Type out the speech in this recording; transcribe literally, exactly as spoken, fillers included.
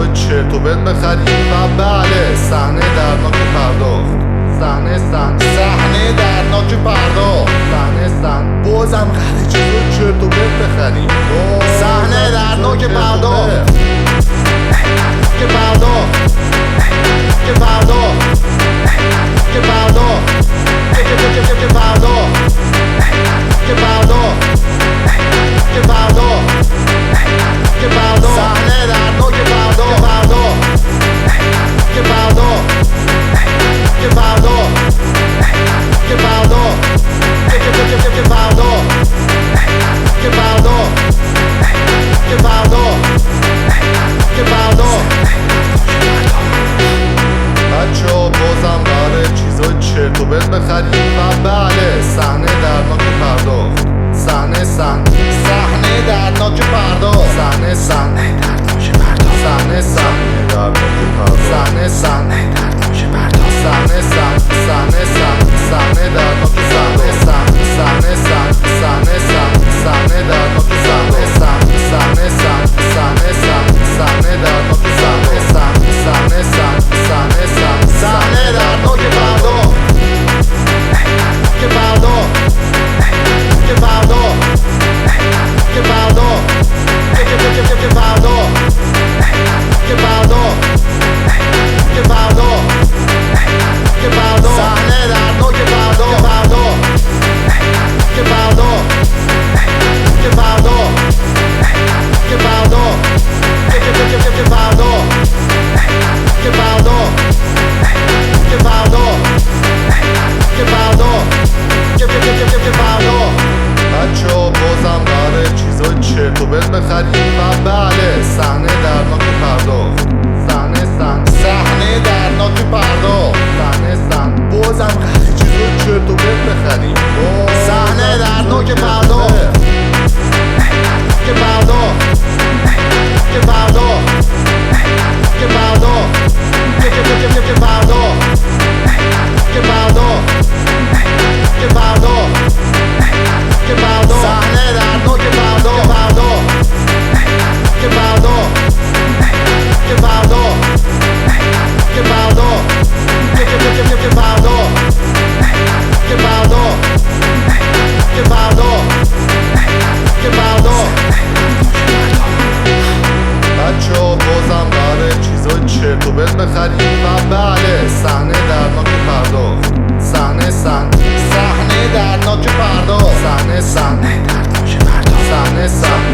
چیزای چرت و پرت بخریم و بله صحنه دردناک پرداخت. صحنه سن صحنه دردناک پرداخت. صحنه سن بازم قراره چیزای چرت و پرت بخریم. صحنه دردناک پرداخت که پرداخت که پرداخت که پرداخت که که که که که پرداخت که پرداخت که پرداخت که پرداخت صحنه دردناک پرداخت که پرداخت که پرداخت که پرداخت که که که که که پرداخت که پرداخت که پرداخت که پرداخت بچه‌ها بازم قراره چیزای چرت و پرت بخریم و بله صحنه دردناک پرداخت. صحنه سن صحنه دردناک پرداخت. صحنه سن صحنه سن صحنه سن صحنه سن صحنه سن صحنه دردناک صحنه سن صحنه سن صحنه سن صحنه دردناک صحنه سن صحنه سن صحنه سن صحنه دردناک صحنه سن صحنه سن صحنه سن صحنه دردناک پرداخت که پرداخت که پرداخت که پرداخت که که که که که پرداخت که پرداخت که پرداخت که پرداخت صحنه دردناک پرداخت که پرداخت که پرداخت که پرداخت که که که که که پرداخت که پرداخت که پرداخت که پرداخت که که که که که پرداخت بچه‌ها بازم قراره چیزای چرت و پرت بخریم و بله صحنه دردناک پرداخت. صحنه سن صحنه دردناک پرداخت. صحنه سن بازم قراره چیزای چرت و پرت بخریم. صحنه دردناک پرداخت که پرداخت که پرداخت که پرداخت که که که که که پرداخت که پرداخت که پرداخت که پرداخت صحنه دردناک پرداخت که پرداخت که پرداخت که پرداخت که که که که که پرداخت که پرداخت که پرداخت که پرداخت بچه‌ها بازم قراره چیزای چرت و پرت بخریم و بله صحنه دردناک پرداخت. صحنه سن صحنه دردناک پرداخت. صحنه سن صحنه سن